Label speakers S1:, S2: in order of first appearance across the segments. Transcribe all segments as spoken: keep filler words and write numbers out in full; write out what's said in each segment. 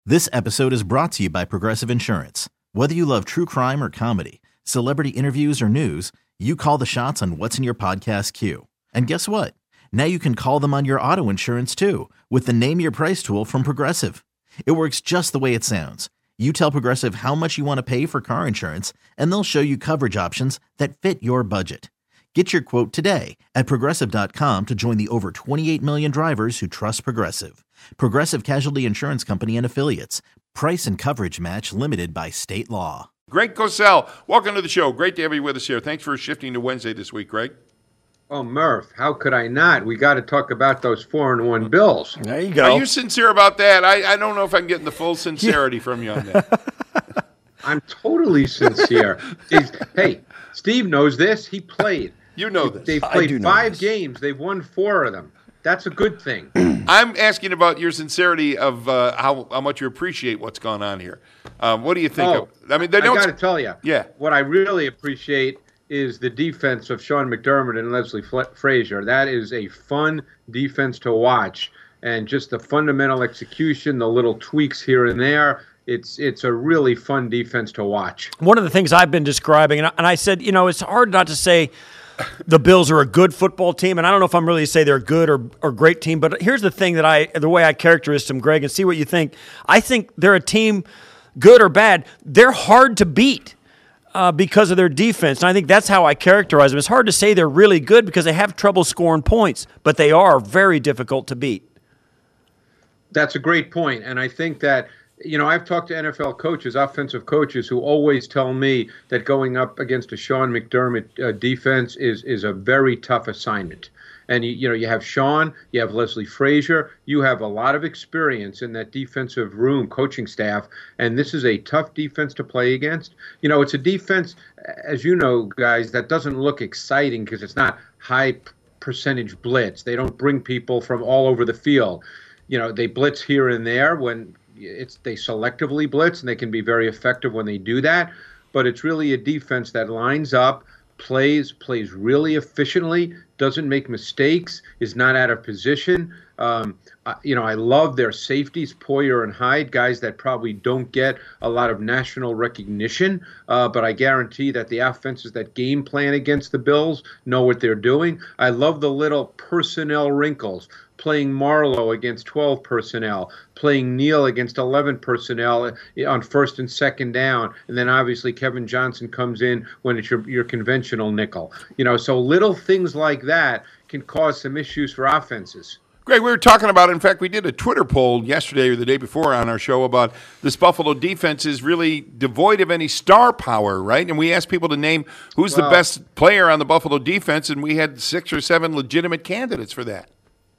S1: This episode is brought to you by Progressive Insurance. Whether you love true crime or comedy, celebrity interviews or news, you call the shots on what's in your podcast queue. And guess what? Now you can call them on your auto insurance too with the Name Your Price tool from Progressive. It works just the way it sounds. You tell Progressive how much you want to pay for car insurance, and they'll show you coverage options that fit your budget. Get your quote today at Progressive dot com to join the over twenty-eight million drivers who trust Progressive. Progressive Casualty Insurance Company and Affiliates. Price and coverage match limited by state law.
S2: Greg Cosell, welcome to the show. Great to have you with us here. Thanks for shifting to Wednesday this week, Greg.
S3: Oh, Murph, how could I not? We got to talk about those four and one Bills.
S4: There you go.
S2: Are you sincere about that? I, I don't know if I'm getting the full sincerity from you on that.
S3: I'm totally sincere. Hey, Steve knows this. He played.
S2: You know this.
S3: They've played five games. They've won four of them. That's a good thing.
S2: I'm asking about your sincerity of uh, how, how much you appreciate what's gone on here. Um, what do you think
S3: oh,
S2: of? I mean, they
S3: I
S2: don't.
S3: got to tell you.
S2: Yeah.
S3: What I really appreciate is the defense of Sean McDermott and Leslie Frazier. That is a fun defense to watch, and just the fundamental execution, the little tweaks here and there. It's it's a really fun defense to watch.
S4: One of the things I've been describing, and I, and I said, you know, it's hard not to say the Bills are a good football team, and I don't know if I'm really say they're a good or or great team, but here's the thing that I, the way I characterize them, Greg, and see what you think. I think they're a team, good or bad, they're hard to beat uh, because of their defense, and I think that's how I characterize them. It's hard to say they're really good because they have trouble scoring points, but they are very difficult to beat.
S3: That's a great point, and I think that, you know, I've talked to N F L coaches, offensive coaches, who always tell me that going up against a Sean McDermott uh, defense is is a very tough assignment. And, you, you know, you have Sean, you have Leslie Frazier, you have a lot of experience in that defensive room, coaching staff, and this is a tough defense to play against. You know, it's a defense, as you know, guys, that doesn't look exciting because it's not high percentage blitz. They don't bring people from all over the field. You know, they blitz here and there when It's they selectively blitz, and they can be very effective when they do that. But it's really a defense that lines up, plays plays really efficiently, doesn't make mistakes, is not out of position. Um, I, you know, I love their safeties, Poyer and Hyde, guys that probably don't get a lot of national recognition. Uh, but I guarantee that the offenses that game plan against the Bills know what they're doing. I love the little personnel wrinkles. Playing Marlowe against twelve personnel, playing Neal against eleven personnel on first and second down, and then obviously Kevin Johnson comes in when it's your, your conventional nickel. You know, so little things like that can cause some issues for offenses.
S2: Greg, we were talking about, in fact, we did a Twitter poll yesterday or the day before on our show about this Buffalo defense is really devoid of any star power, right? And we asked people to name who's well, the best player on the Buffalo defense, and we had six or seven legitimate candidates for that.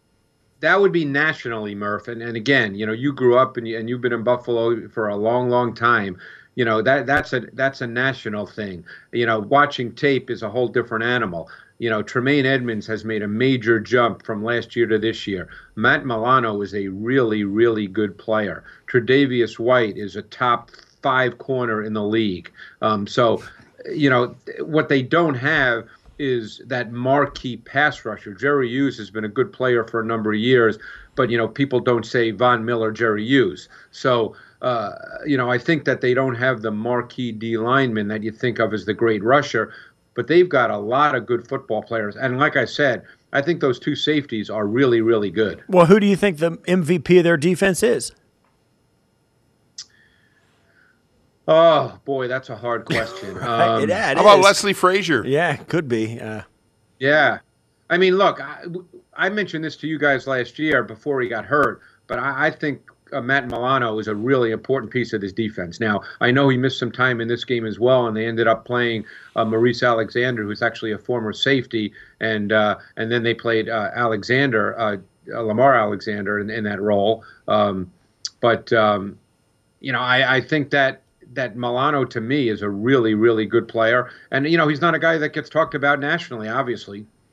S3: That would be nationally, Murph. And, and again, you know, you grew up and, you, and you've been in Buffalo for a long, long time. You know, that that's a that's a national thing. You know, watching tape is a whole different animal. You know, Tremaine Edmonds has made a major jump from last year to this year. Matt Milano is a really, really good player. Tre'Davious White is a top five corner in the league. Um, so, you know, what they don't have is that marquee pass rusher. Jerry Hughes has been a good player for a number of years, but, you know, people don't say Von Miller, Jerry Hughes. So, uh, you know, I think that they don't have the marquee D lineman that you think of as the great rusher, but they've got a lot of good football players. And like I said, I think those two safeties are really, really good.
S4: Well, who do you think the M V P of their defense is?
S3: Oh, boy, that's a hard question. Um,
S4: it, it
S2: how about
S4: is.
S2: Leslie Frazier?
S4: Yeah, could be. Uh,
S3: yeah. I mean, look, I, I mentioned this to you guys last year before he got hurt, but I, I think uh, Matt Milano is a really important piece of this defense. Now, I know he missed some time in this game as well, and they ended up playing uh, Maurice Alexander, who's actually a former safety, and uh, and then they played uh, Alexander, uh, Lamar Alexander in, in that role. Um, but, um, you know, I, I think that that Milano, to me, is a really, really good player. And, you know, he's not a guy that gets talked about nationally, obviously.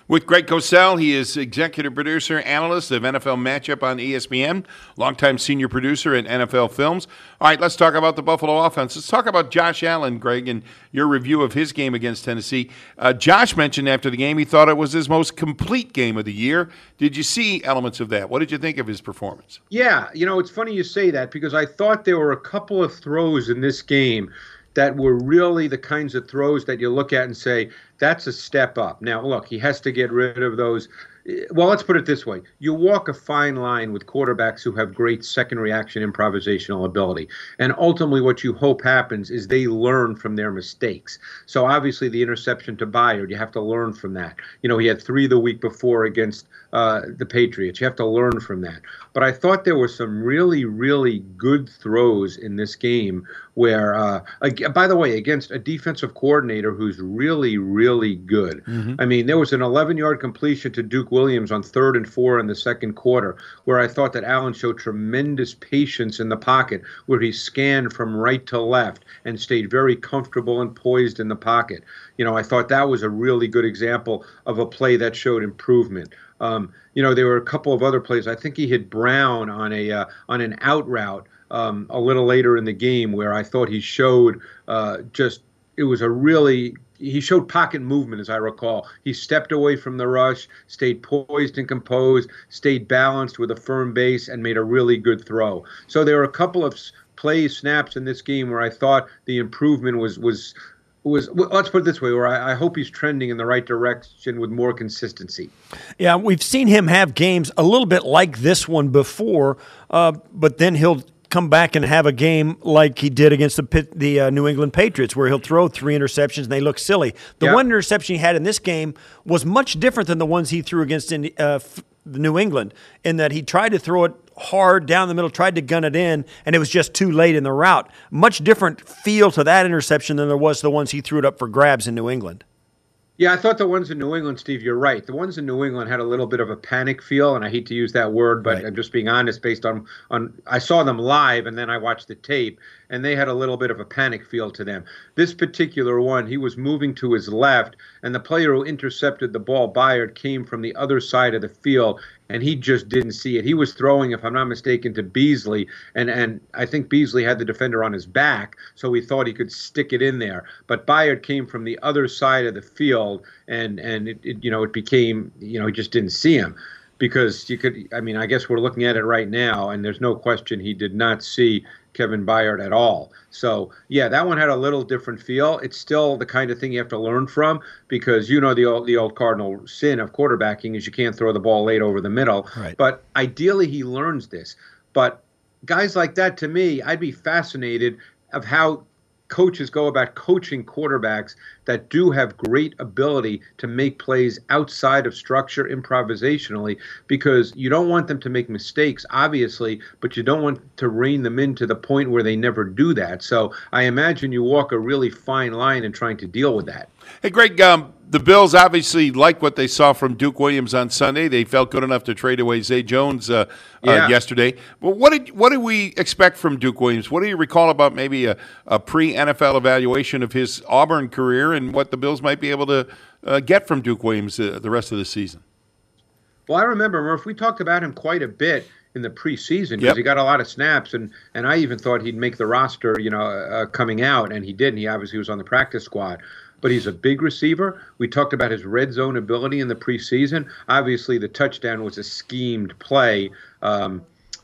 S2: With Greg Cosell, he is executive producer, analyst of N F L Matchup on E S P N, longtime senior producer at N F L Films. All right, let's talk about the Buffalo offense. Let's talk about Josh Allen, Greg, and your review of his game against Tennessee. Uh, Josh mentioned after the game he thought it was his most complete game of the year. Did you see elements of that? What did you think of his performance?
S3: Yeah, you know, it's funny you say that because I thought there were a couple of throws in this game that were really the kinds of throws that you look at and say, that's a step up. Now, look, he has to get rid of those. Well, let's put it this way. You walk a fine line with quarterbacks who have great second reaction improvisational ability. And ultimately what you hope happens is they learn from their mistakes. So obviously the interception to Byard, you have to learn from that. You know, he had three the week before against uh, the Patriots. You have to learn from that. But I thought there were some really, really good throws in this game where, uh, by the way, against a defensive coordinator who's really, really good. Mm-hmm. I mean, there was an eleven-yard completion to Duke Williams on third and four in the second quarter, where I thought that Allen showed tremendous patience in the pocket, where he scanned from right to left and stayed very comfortable and poised in the pocket. You know, I thought that was a really good example of a play that showed improvement. Um, you know, there were a couple of other plays. I think he hit Brown on a uh, on an out route um, a little later in the game, where I thought he showed uh, just it was a really he showed pocket movement, as I recall. He stepped away from the rush, stayed poised and composed, stayed balanced with a firm base, and made a really good throw. So there were a couple of plays, snaps in this game where I thought the improvement was was. Was well, let's put it this way, where I, I hope he's trending in the right direction with more consistency.
S4: Yeah, we've seen him have games a little bit like this one before, uh, but then he'll come back and have a game like he did against the the uh, New England Patriots, where he'll throw three interceptions and they look silly. The yeah. one interception he had in this game was much different than the ones he threw against in, uh, New England, in that he tried to throw it hard down the middle, tried to gun it in, and it was just too late in the route. Much different feel to that interception than there was the ones he threw it up for grabs in New England.
S3: Yeah, I thought the ones in New England, Steve, you're right. The ones in New England had a little bit of a panic feel, and I hate to use that word, but right. I'm just being honest based on, on I saw them live and then I watched the tape, and they had a little bit of a panic feel to them. This particular one, he was moving to his left, and the player who intercepted the ball, Byard, came from the other side of the field, and he just didn't see it. He was throwing, if I'm not mistaken, to Beasley, and, and I think Beasley had the defender on his back, so he thought he could stick it in there. But Byard came from the other side of the field, and and it, it you know it became you know he just didn't see him, because you could I mean I guess we're looking at it right now, and there's no question he did not see Kevin Byard at all. So yeah, that one had a little different feel. It's still the kind of thing you have to learn from, because you know the old the old cardinal sin of quarterbacking is you can't throw the ball late over the middle.
S4: Right.
S3: But ideally he learns this. But guys like that, to me, I'd be fascinated of how coaches go about coaching quarterbacks that do have great ability to make plays outside of structure improvisationally, because you don't want them to make mistakes, obviously, but you don't want to rein them in to the point where they never do that. So I imagine you walk a really fine line in trying to deal with that.
S2: Hey, Greg, um, the Bills obviously like what they saw from Duke Williams on Sunday. They felt good enough to trade away Zay Jones uh, yeah. uh, yesterday. But what did what did we expect from Duke Williams? What do you recall about maybe a, a pre-N F L evaluation of his Auburn career and what the Bills might be able to uh, get from Duke Williams uh, the rest of the season?
S3: Well, I remember, Murph, we talked about him quite a bit in the preseason, because
S2: yep.
S3: he got a lot of snaps, and, and I even thought he'd make the roster, you know, uh, coming out, and he did, and he obviously was on the practice squad. But he's a big receiver. We talked about his red zone ability in the preseason. Obviously, the touchdown was a schemed play, um,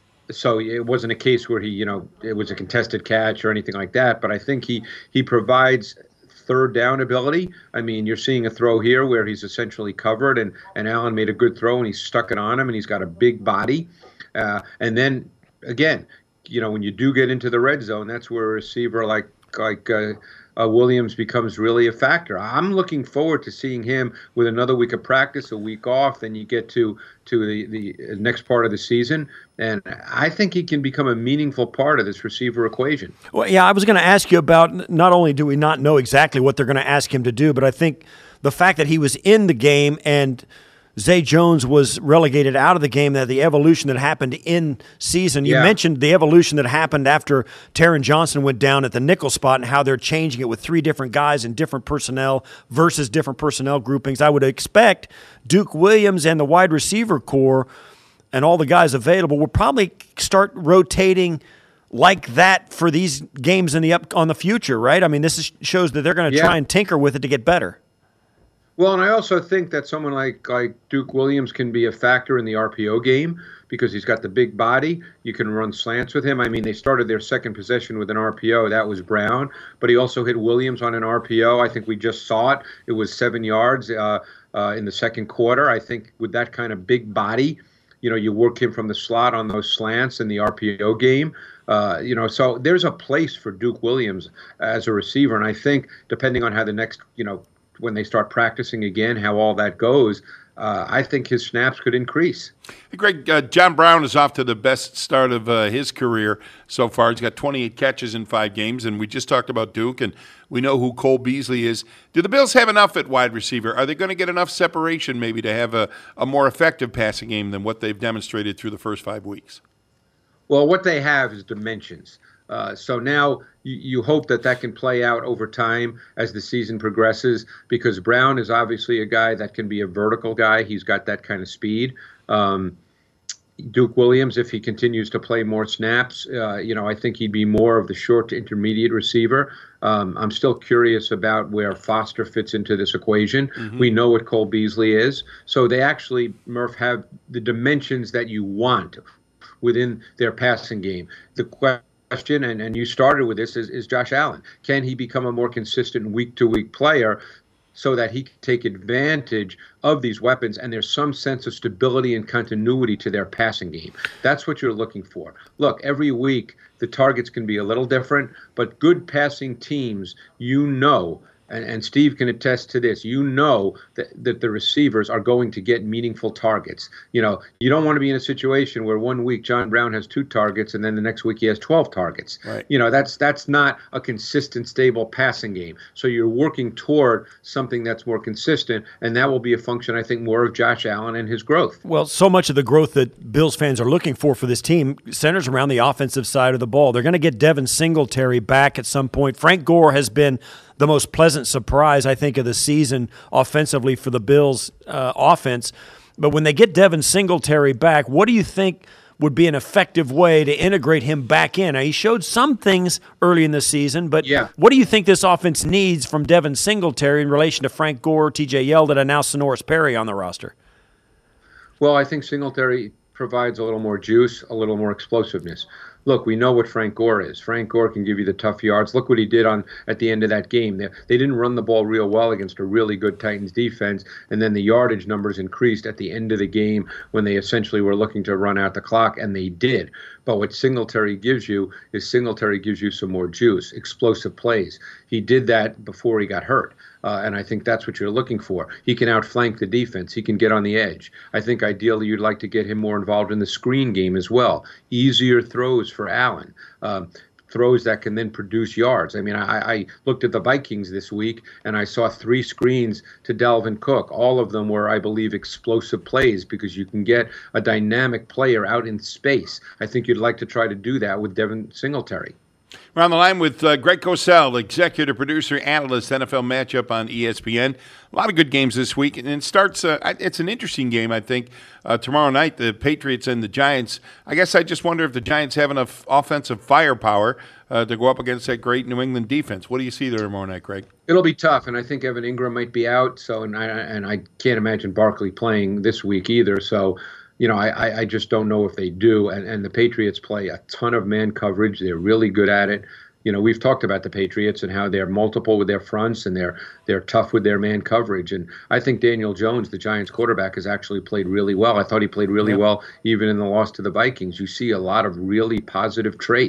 S3: so it wasn't a case where he, you know, it was a contested catch or anything like that. But I think he he provides third down ability. I mean, you're seeing a throw here where he's essentially covered, and, and Allen made a good throw, and he stuck it on him, and he's got a big body. Uh, and then, again, you know, when you do get into the red zone, that's where a receiver like like uh, uh, Williams becomes really a factor. I'm looking forward to seeing him with another week of practice, a week off, then you get to to the, the next part of the season, and I think he can become a meaningful part of this receiver equation.
S4: Well, yeah, I was going to ask you about, not only do we not know exactly what they're going to ask him to do, but I think the fact that he was in the game and Zay Jones was relegated out of the game, that the evolution that happened in season. You
S3: Yeah.
S4: mentioned the evolution that happened after Taron Johnson went down at the nickel spot and how they're changing it with three different guys and different personnel versus different personnel groupings. I would expect Duke Williams and the wide receiver core and all the guys available will probably start rotating like that for these games in the up on the future, right? I mean, this is, shows that they're going to
S3: Yeah.
S4: try and tinker with it to get better.
S3: Well, and I also think that someone like like Duke Williams can be a factor in the R P O game because he's got the big body. You can run slants with him. I mean, they started their second possession with an R P O. That was Brown, but he also hit Williams on an R P O. I think we just saw it. It was seven yards uh, uh, in the second quarter. I think with that kind of big body, you know, you work him from the slot on those slants in the R P O game. Uh, you know, so there's a place for Duke Williams as a receiver, and I think depending on how the next, you know, when they start practicing again, how all that goes, uh, I think his snaps could increase.
S2: Hey, Greg, uh, John Brown is off to the best start of uh, his career so far. He's got twenty-eight catches in five games, and we just talked about Duke, and we know who Cole Beasley is. Do the Bills have enough at wide receiver? Are they going to get enough separation maybe to have a, a more effective passing game than what they've demonstrated through the first five weeks?
S3: Well, what they have is dimensions. Uh, so now you, you hope that that can play out over time as the season progresses, because Brown is obviously a guy that can be a vertical guy. He's got that kind of speed. Um, Duke Williams, if he continues to play more snaps, uh, you know, I think he'd be more of the short to intermediate receiver. Um, I'm still curious about where Foster fits into this equation. Mm-hmm. We know what Cole Beasley is. So they actually, Murph, have the dimensions that you want within their passing game. The question question, and, and you started with this, is, is Josh Allen. Can he become a more consistent week-to-week player so that he can take advantage of these weapons and there's some sense of stability and continuity to their passing game? That's what you're looking for. Look, every week the targets can be a little different, but good passing teams, you know, and, and Steve can attest to this, you know that, that the receivers are going to get meaningful targets. You know, you don't want to be in a situation where one week John Brown has two targets and then the next week he has twelve targets.
S2: Right.
S3: You know, that's that's not a consistent, stable passing game. So you're working toward something that's more consistent, and that will be a function, I think, more of Josh Allen and his growth.
S4: Well, so much of the growth that Bills fans are looking for for this team centers around the offensive side of the ball. They're going to get Devin Singletary back at some point. Frank Gore has been the most pleasant surprise, I think, of the season offensively for the Bills' uh, offense. But when they get Devin Singletary back, what do you think would be an effective way to integrate him back in? Now, he showed some things early in the season, but
S3: yeah.
S4: What do you think this offense needs from Devin Singletary in relation to Frank Gore, T J Yeldon, and now Sonoris Perry on the roster?
S3: Well, I think Singletary provides a little more juice, a little more explosiveness. Look, we know what Frank Gore is. Frank Gore can give you the tough yards. Look what he did on at the end of that game. They, they didn't run the ball real well against a really good Titans defense, and then the yardage numbers increased at the end of the game when they essentially were looking to run out the clock, and they did. But what Singletary gives you is Singletary gives you some more juice, explosive plays. He did that before he got hurt. Uh, and I think that's what you're looking for. He can outflank the defense. He can get on the edge. I think ideally you'd like to get him more involved in the screen game as well. Easier throws for Allen. Um, throws that can then produce yards. I mean, I, I looked at the Vikings this week, and I saw three screens to Dalvin Cook. All of them were, I believe, explosive plays because you can get a dynamic player out in space. I think you'd like to try to do that with Devin Singletary.
S2: We're on the line with uh, Greg Cosell, executive producer, analyst, N F L Matchup on E S P N. A lot of good games this week, and it starts. Uh, it's an interesting game, I think. Uh, tomorrow night, the Patriots and the Giants. I guess I just wonder if the Giants have enough offensive firepower uh, to go up against that great New England defense. What do you see there tomorrow night, Greg?
S3: It'll be tough, and I think Evan Ingram might be out. So, and I and I can't imagine Barkley playing this week either. So. You know, I, I just don't know if they do. And, and the Patriots play a ton of man coverage. They're really good at it. You know, we've talked about the Patriots and how they're multiple with their fronts and they're they're tough with their man coverage. And I think Daniel Jones, the Giants quarterback, has actually played really well. I thought he played really
S2: yep.
S3: well even in the loss to the Vikings. You see a lot of really positive traits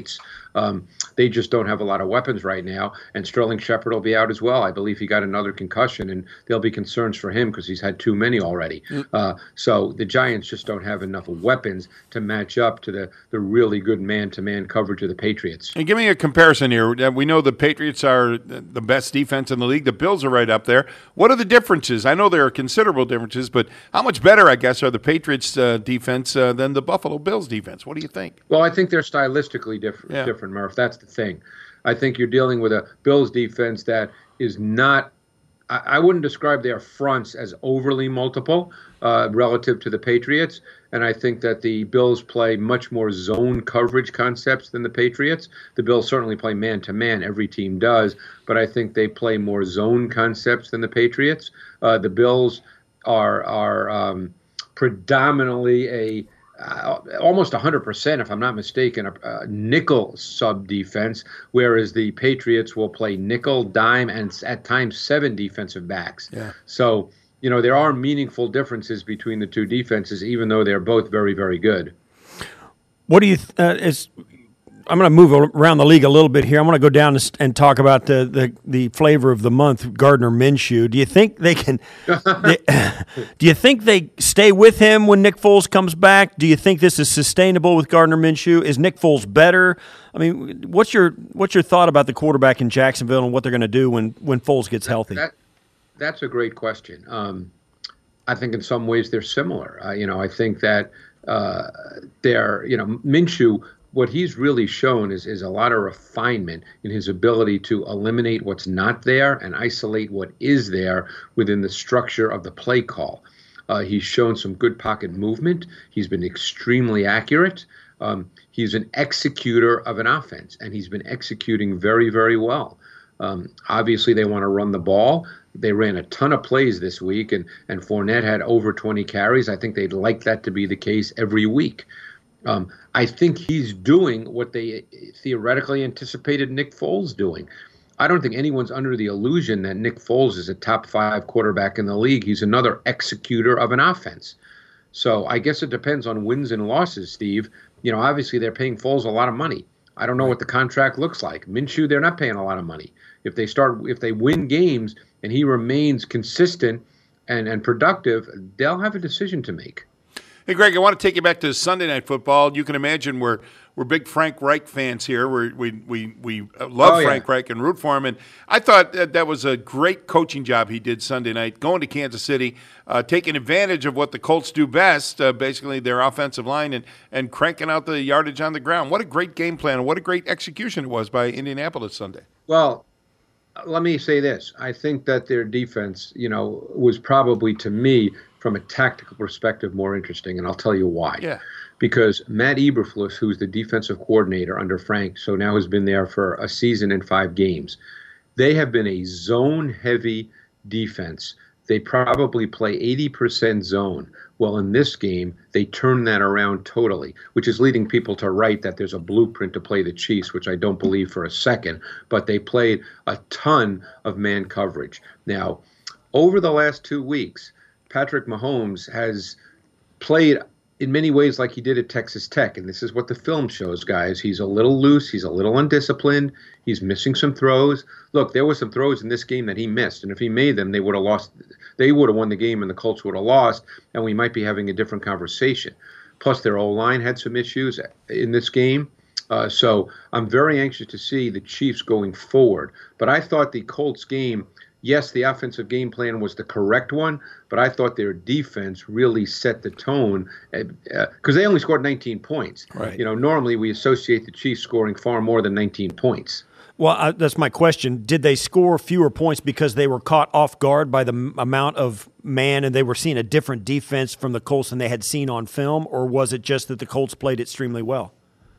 S3: Um, they just don't have a lot of weapons right now, and Sterling Shepard will be out as well. I believe he got another concussion, and there'll be concerns for him because he's had too many already. Mm. Uh, so the Giants just don't have enough weapons to match up to the, the really good man-to-man coverage of the Patriots.
S2: And give me a comparison here. We know the Patriots are the best defense in the league. The Bills are right up there. What are the differences? I know there are considerable differences, but how much better, I guess, are the Patriots' uh, defense uh, than the Buffalo Bills' defense? What do you think?
S3: Well, I think they're stylistically different, yeah. different, Murph. That's the thing. I think you're dealing with a Bills defense that is not – I wouldn't describe their fronts as overly multiple uh, relative to the Patriots, and I think that the Bills play much more zone coverage concepts than the Patriots. The Bills certainly play man-to-man. Every team does, but I think they play more zone concepts than the Patriots. Uh, the Bills are, are um, predominantly a – Uh, almost one hundred percent, if I'm not mistaken, a, a nickel sub-defense, whereas the Patriots will play nickel, dime, and at times seven defensive backs. Yeah. So, you know, there are meaningful differences between the two defenses, even though they're both very, very good.
S4: What do you th- uh, – is I'm going to move around the league a little bit here. I'm going to go down and talk about the, the, the flavor of the month, Gardner Minshew. Do you think they can? they, do you think they stay with him when Nick Foles comes back? Do you think this is sustainable with Gardner Minshew? Is Nick Foles better? I mean, what's your what's your thought about the quarterback in Jacksonville and what they're going to do when when Foles gets healthy?
S3: That, that's a great question. Um, I think in some ways they're similar. Uh, you know, I think that uh, they're you know Minshew. What he's really shown is, is a lot of refinement in his ability to eliminate what's not there and isolate what is there within the structure of the play call. Uh, he's shown some good pocket movement. He's been extremely accurate. Um, he's an executor of an offense, and he's been executing very, very well. Um, obviously, they want to run the ball. They ran a ton of plays this week, and, and Fournette had over twenty carries. I think they'd like that to be the case every week. Um, I think he's doing what they theoretically anticipated Nick Foles doing. I don't think anyone's under the illusion that Nick Foles is a top five quarterback in the league. He's another executor of an offense. So I guess it depends on wins and losses, Steve. You know, obviously they're paying Foles a lot of money. I don't know what the contract looks like. Minshew, they're not paying a lot of money. If they start, if they win games and he remains consistent and, and productive, they'll have a decision to make.
S2: Hey, Greg, I want to take you back to Sunday Night Football. You can imagine we're we're big Frank Reich fans here. We're, we we we love oh, Frank yeah. Reich and root for him. And I thought that, that was a great coaching job he did Sunday night, going to Kansas City, uh, taking advantage of what the Colts do best, uh, basically their offensive line, and, and cranking out the yardage on the ground. What a great game plan and what a great execution it was by Indianapolis Sunday.
S3: Well, let me say this. I think that their defense, you know, was probably, to me, from a tactical perspective, more interesting, and I'll tell you why.
S2: Yeah.
S3: Because Matt Eberflus, who's the defensive coordinator under Frank, so now has been there for a season and five games, they have been a zone-heavy defense. They probably play eighty percent zone. Well, in this game, they turn that around totally, which is leading people to write that there's a blueprint to play the Chiefs, which I don't believe for a second, but they played a ton of man coverage. Now, over the last two weeks, Patrick Mahomes has played in many ways like he did at Texas Tech, and this is what the film shows, guys. He's a little loose. He's a little undisciplined. He's missing some throws. Look, there were some throws in this game that he missed, and if he made them, they would have lost. They would have won the game, and the Colts would have lost, and we might be having a different conversation. Plus, their O-line had some issues in this game. Uh, so I'm very anxious to see the Chiefs going forward. But I thought the Colts game, yes, the offensive game plan was the correct one, but I thought their defense really set the tone because uh, they only scored nineteen points.
S2: Right.
S3: You know, normally we associate the Chiefs scoring far more than nineteen points.
S4: Well, uh, that's my question. Did they score fewer points because they were caught off guard by the m- amount of man and they were seeing a different defense from the Colts than they had seen on film, or was it just that the Colts played extremely well?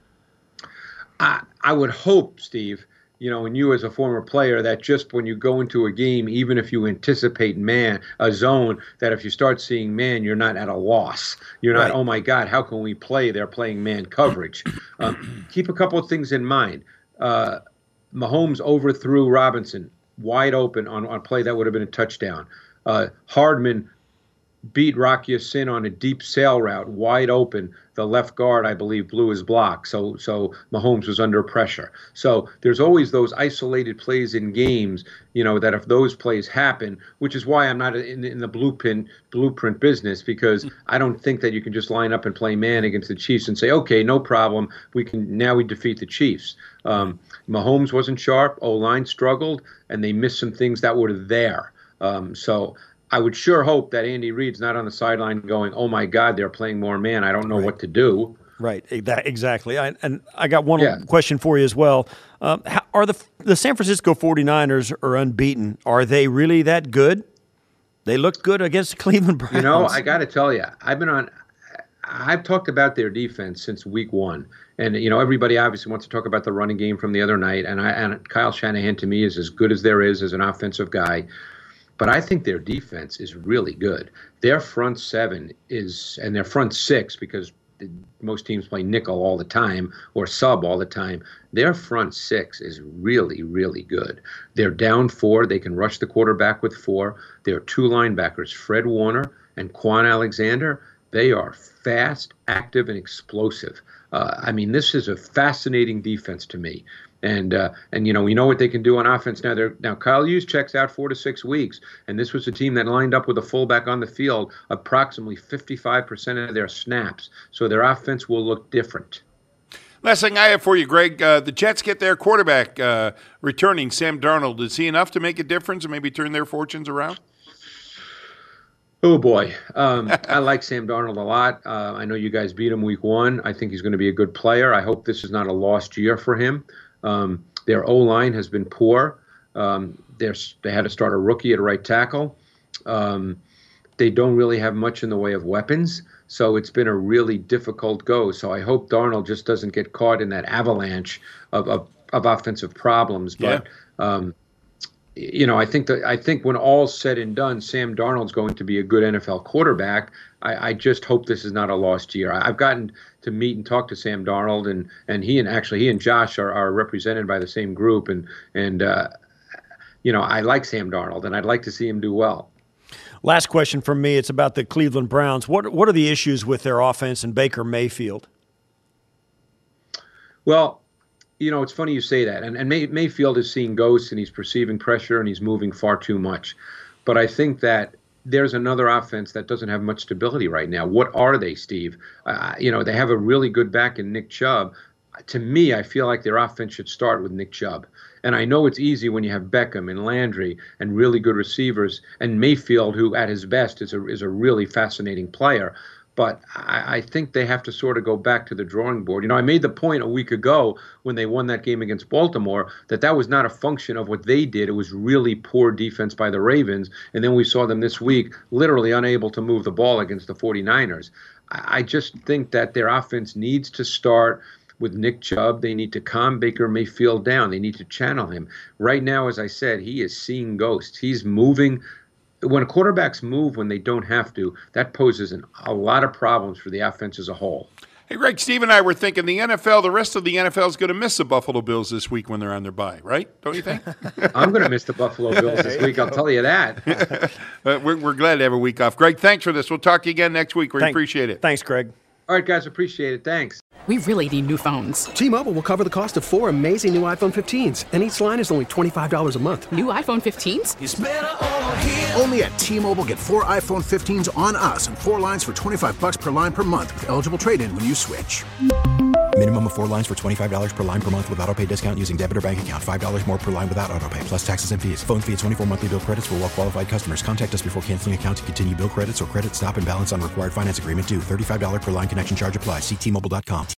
S3: I, I would hope, Steve, you know, and you as a former player, that just when you go into a game, even if you anticipate man, a zone, that if you start seeing man, you're not at a loss. You're not, right. Oh, my God, how can we play? They're playing man coverage. Um, keep a couple of things in mind. Uh, Mahomes overthrew Robinson wide open on, on a play that would have been a touchdown. Uh, Hardman beat Rock Ya-Sin on a deep sail route, wide open. The left guard, I believe, blew his block, so so Mahomes was under pressure. So there's always those isolated plays in games, you know, that if those plays happen, which is why I'm not in, in the blueprint blueprint business, because I don't think that you can just line up and play man against the Chiefs and say, okay, no problem, we can now we defeat the Chiefs. Um, Mahomes wasn't sharp, O-line struggled, and they missed some things that were there. Um, so. I would sure hope that Andy Reid's not on the sideline going, oh, my God, they're playing more man. I don't know right. what to do.
S4: Right, that, exactly. I, and I got one
S3: yeah.
S4: question for you as well. Um, how, are the the San Francisco forty-niners are unbeaten? Are they really that good? They look good against the Cleveland Browns.
S3: You know, I got to tell you, I've been on – I've talked about their defense since week one. And, you know, everybody obviously wants to talk about the running game from the other night. And, I, and Kyle Shanahan, to me, is as good as there is as an offensive guy. But I think their defense is really good. Their front seven is, and their front six, because most teams play nickel all the time or sub all the time, their front six is really, really good. They're down four. They can rush the quarterback with four. Their two linebackers, Fred Warner and Quan Alexander, they are fast, active, and explosive. Uh, I mean, this is a fascinating defense to me. And, uh, and you know, we know what they can do on offense now. They're, now, Kyle Juszczyk's out four to six weeks, and this was a team that lined up with a fullback on the field approximately fifty-five percent of their snaps. So their offense will look different.
S2: Last thing I have for you, Greg, uh, the Jets get their quarterback uh, returning, Sam Darnold. Is he enough to make a difference and maybe turn their fortunes around?
S3: Oh, boy. Um, I like Sam Darnold a lot. Uh, I know you guys beat him week one. I think he's going to be a good player. I hope this is not a lost year for him. Um, their O-line has been poor. Um, they had to start a rookie at right tackle. Um, they don't really have much in the way of weapons, so it's been a really difficult go. So I hope Darnold just doesn't get caught in that avalanche of of, of offensive problems. But yeah. um, you know, I think that I think when all's said and done, Sam Darnold's going to be a good N F L quarterback. I, I just hope this is not a lost year. I've gotten to meet and talk to Sam Darnold, and, and he and actually he and Josh are, are represented by the same group, and and uh, you know, I like Sam Darnold, and I'd like to see him do well.
S4: Last question from me. It's about the Cleveland Browns. What what are the issues with their offense and Baker Mayfield?
S3: Well, you know, it's funny you say that. And, and May, Mayfield is seeing ghosts, and he's perceiving pressure, and he's moving far too much. But I think that there's another offense that doesn't have much stability right now. What are they, Steve? Uh, you know, they have a really good back in Nick Chubb. To me, I feel like their offense should start with Nick Chubb. And I know it's easy when you have Beckham and Landry and really good receivers, and Mayfield, who at his best is a, is a really fascinating player. But I, I think they have to sort of go back to the drawing board. You know, I made the point a week ago when they won that game against Baltimore that that was not a function of what they did. It was really poor defense by the Ravens. And then we saw them this week literally unable to move the ball against the forty-niners. I, I just think that their offense needs to start with Nick Chubb. They need to calm Baker Mayfield down. They need to channel him. Right now, as I said, he is seeing ghosts. He's moving. When quarterbacks move when they don't have to, that poses an, a lot of problems for the offense as a whole.
S2: Hey, Greg, Steve and I were thinking the N F L, the rest of the N F L is going to miss the Buffalo Bills this week when they're on their bye, right? Don't you think?
S3: I'm going to miss the Buffalo Bills this week, I'll tell you that.
S2: uh, we're, we're glad to have a week off. Greg, thanks for this. We'll talk to you again next week. We
S4: Thank,
S2: appreciate it.
S4: Thanks, Greg.
S3: All right, guys, appreciate it. Thanks.
S5: We really need new phones.
S6: T-Mobile will cover the cost of four amazing new iPhone fifteens, and each line is only twenty-five dollars a month.
S5: New iPhone fifteens?
S7: It's better over here. Only at T-Mobile, get four iPhone fifteens on us and four lines for twenty-five bucks per line per month with eligible trade-in when you switch.
S8: Minimum of four lines for twenty-five dollars per line per month with autopay discount using debit or bank account. five dollars more per line without autopay, plus taxes and fees. Phone fee at twenty-four monthly bill credits for well-qualified customers. Contact us before canceling account to continue bill credits or credit stop and balance on required finance agreement due. thirty-five dollars per line connection charge applies. See T Mobile dot com.